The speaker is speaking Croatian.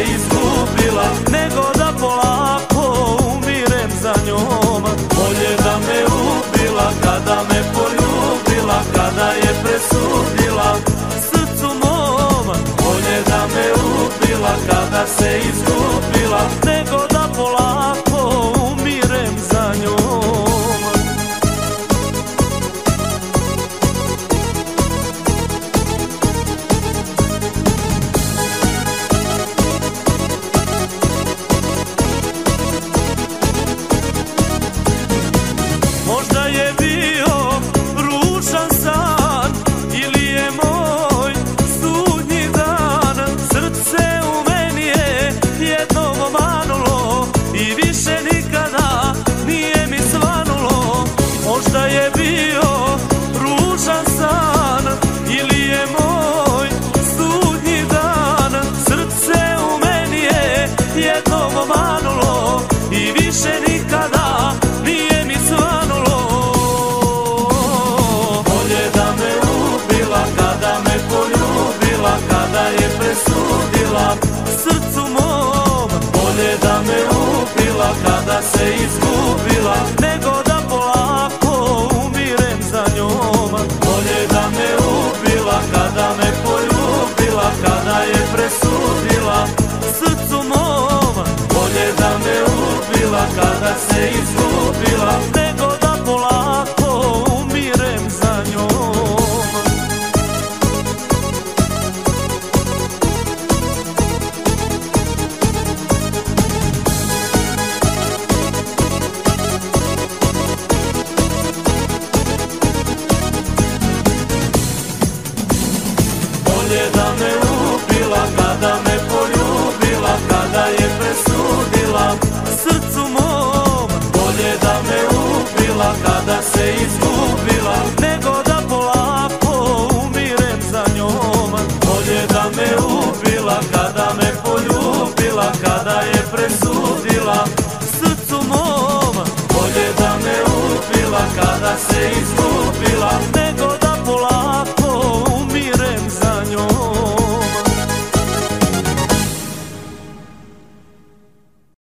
izgubila, nego da polako umirem za njom. Bolje da me ubila kada me poljubila, kada je presudila srcu mom. Bolje da me ubila kada se izgubila, nego da polako umirem za njom. Možda je bio ružan san ili je moj sudnji dan. Srce u meni je jednom omanulo i više nikada nije mi svanulo. Možda je bio ružan san ili je moj sudnji dan. Srce u meni je jednom omanulo i više nikada nije mi svanulo. Bolje da me ubila kada me poljubila, kada je presudila srcu mom. Bolje da me ubila kada se izgubila, nego da polako umirem za njom. Bolje da me ubila kada me poljubila, kada je presudila srcu mom. Bolje da me ubila kada se izgubila, nego da polako umirem za njom. Bolje da me ubila kada me poljubila, kada je presudila srcu mom. Bolje da me ubila kada se izgubila, nego da polako umirem za njom. Bolje da me ubila kada me poljubila, kada je presudila srcu mom. Bolje da me ubila kada se izgubila,